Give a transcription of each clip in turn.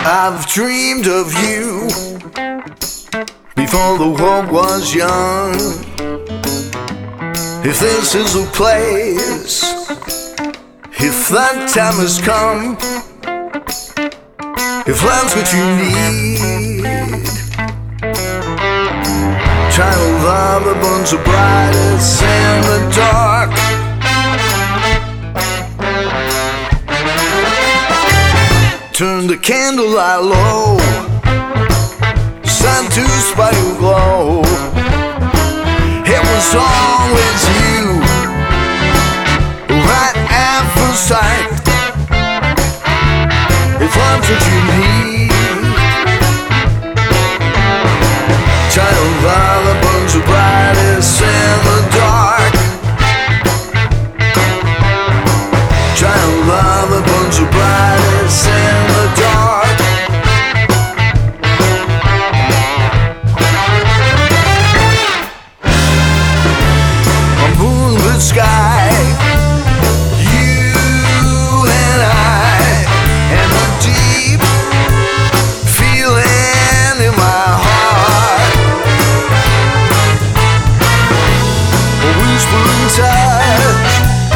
I've dreamed of you before the world was young. If this is a place, if that time has come, if love's what you need, child love that burns the brightest in the dark. Turn the candlelight low, sun to spiral glow. It was always you, right at first sight. If love's what you need, child love that burns the brightest in the dark. Child love that burns the brightest in the dark. A moonlit sky, you and I, and the deep feeling in my heart. A whispering touch,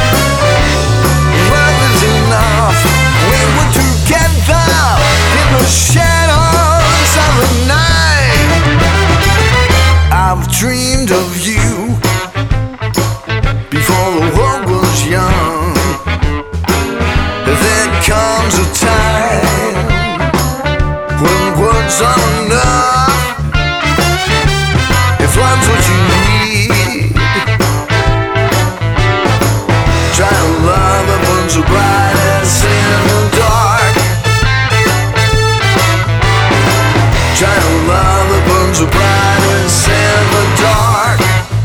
love is enough when we're together in the shadows of the night. I've dreamed of you before the world was young. There comes a time when words aren't enough. If love's what you need, child love that burns the brightest in the dark. Child love that burns the brightest in the dark.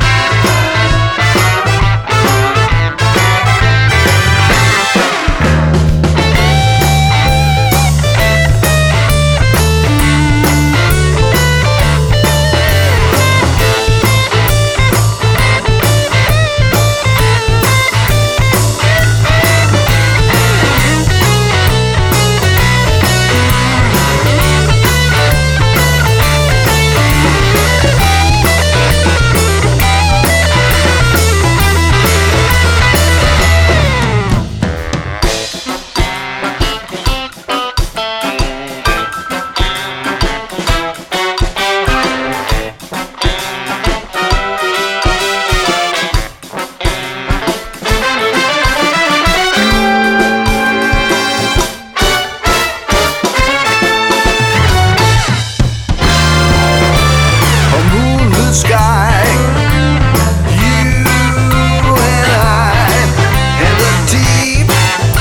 Sky, you and I, and the deep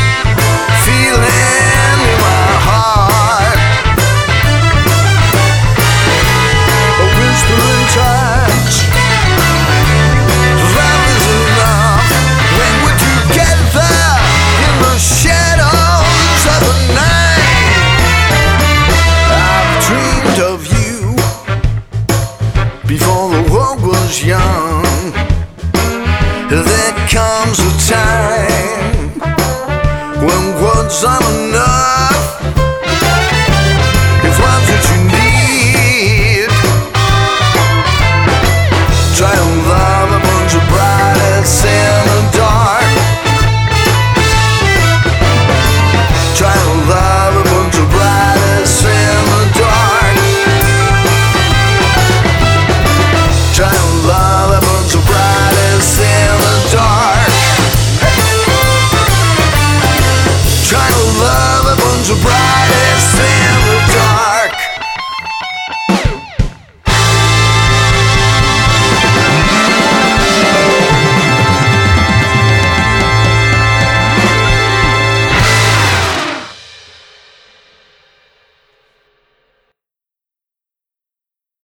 feeling in my heart. A whispering touch, love is enough when we're together in the shadows of the night. I've dreamed of you before the world was young. There comes a time when words aren't enough.